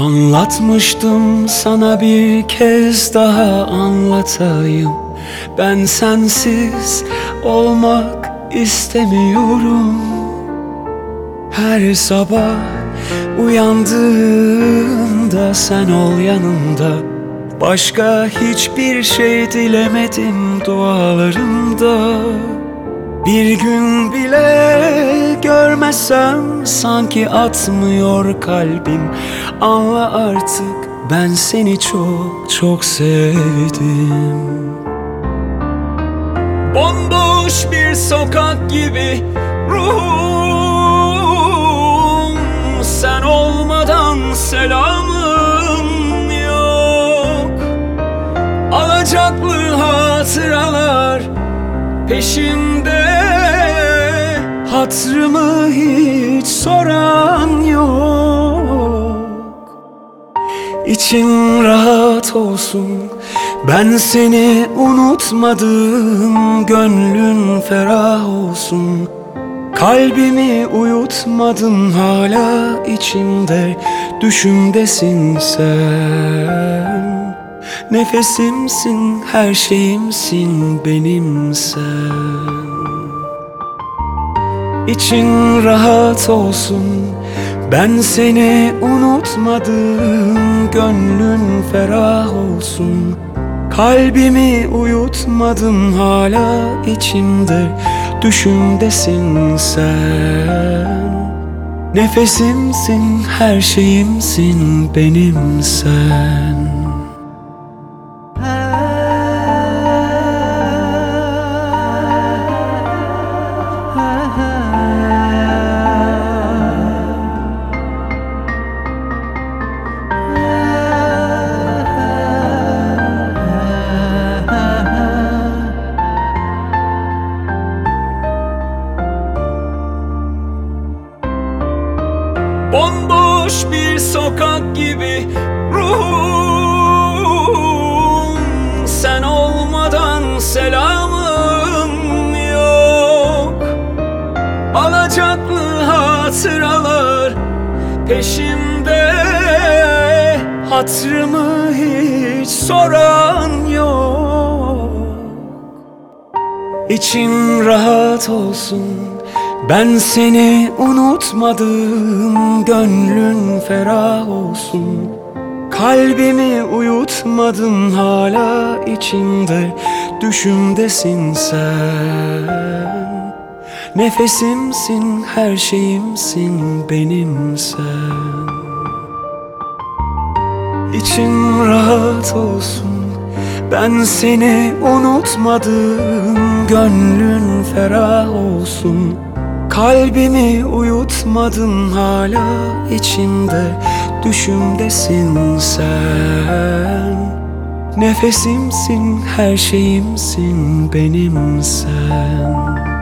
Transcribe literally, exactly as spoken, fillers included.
Anlatmıştım sana, bir kez daha anlatayım. Ben sensiz olmak istemiyorum. Her sabah uyandığımda sen ol yanımda. Başka hiçbir şey dilemedim dualarımda. Bir gün bile görmesem sanki atmıyor kalbim. Anla artık, ben seni çok çok sevdim. Bomboş bir sokak gibi ruhum, sen olmadan selamım yok. Alacaklı hatıralar peşimde, hatırımı hiç soran yok. İçin rahat olsun, ben seni unutmadım. Gönlün ferah olsun, kalbimi uyutmadım. Hala içimde, düşümdesin sen. Nefesimsin, her şeyimsin benim sen. İçin rahat olsun, ben seni unutmadım. Gönlün ferah olsun, kalbimi uyutmadım. Hala içimde, düşümdesin sen. Nefesimsin, her şeyimsin benim sen. Bomboş bir sokak gibi ruhum, sen olmadan selamım yok. Alacaklı hatıralar peşimde, hatırımı hiç soran yok. İçin rahat olsun, ben seni unutmadım. Gönlün ferah olsun, kalbimi uyutmadım. Hala içimde, düşümdesin sen. Nefesimsin, her şeyimsin benim sen. İçin rahat olsun, ben seni unutmadım. Gönlün ferah olsun, kalbimi uyutmadım. Hala içimde, düşümdesin sen. Nefesimsin, her şeyimsin benim sen.